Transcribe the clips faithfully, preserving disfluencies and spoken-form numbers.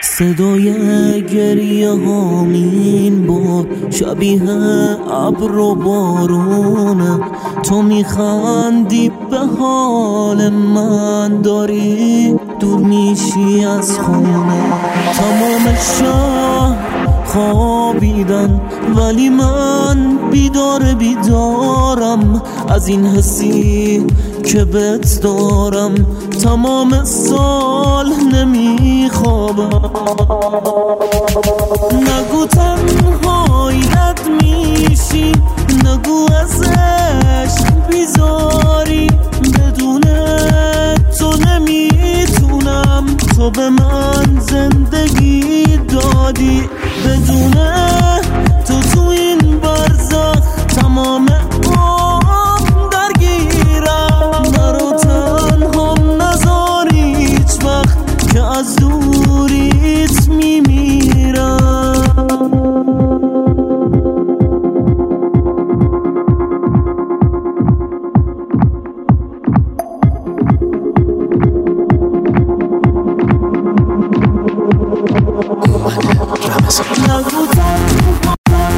صدای گریه هامین با شبیه ابر و بارونه. تو میخندی به حال من، داری دور میشی از خونه. تمام شهر خوابیدن ولی من بیدار بیدارم از این حسی که بهت دارم. تمام سال نمیخوابم. نگو تنهایی رد میشی، نگو از عشق بیزاری. بدون تو نمیتونم، تو به من زندگی دادی. بدون تو تو این برزخ تمام عمر درگیرم. نرو تنهام نذاری هیچ وقت که از دوریت میمیرم. نگو تنها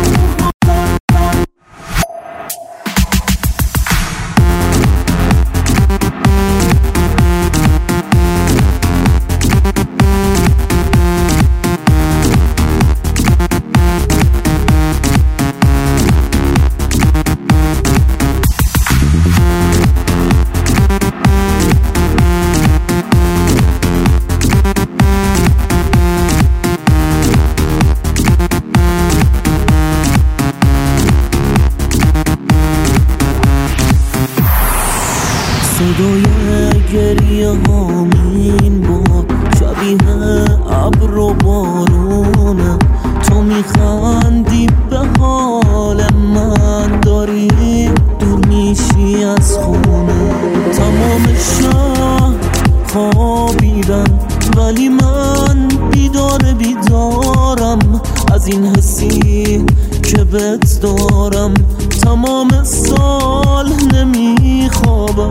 صدای گریه هامین با شبیه ابر و بارونه. تو میخندی به حال من، داری دور میشی از خونه. تمام شهر خوابیدن ولی من بیدار بیدارم از این حسی که بهت دارم. تمام سال نمیخوابم.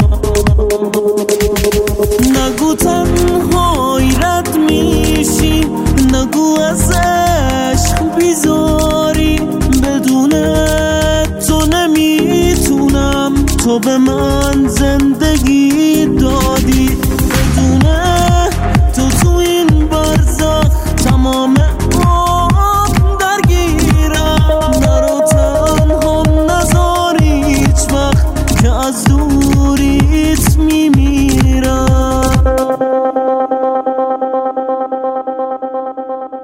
نگو تنهایی رد میشی، نگو از عشق بیزاری. بدون تو نمیتونم، تو به من زندگی دادی. بدون تو تو این برزخ تمام عمر درگیرم. نرو تنهام نذاری هیچ وقت که از دوریت میمیرم.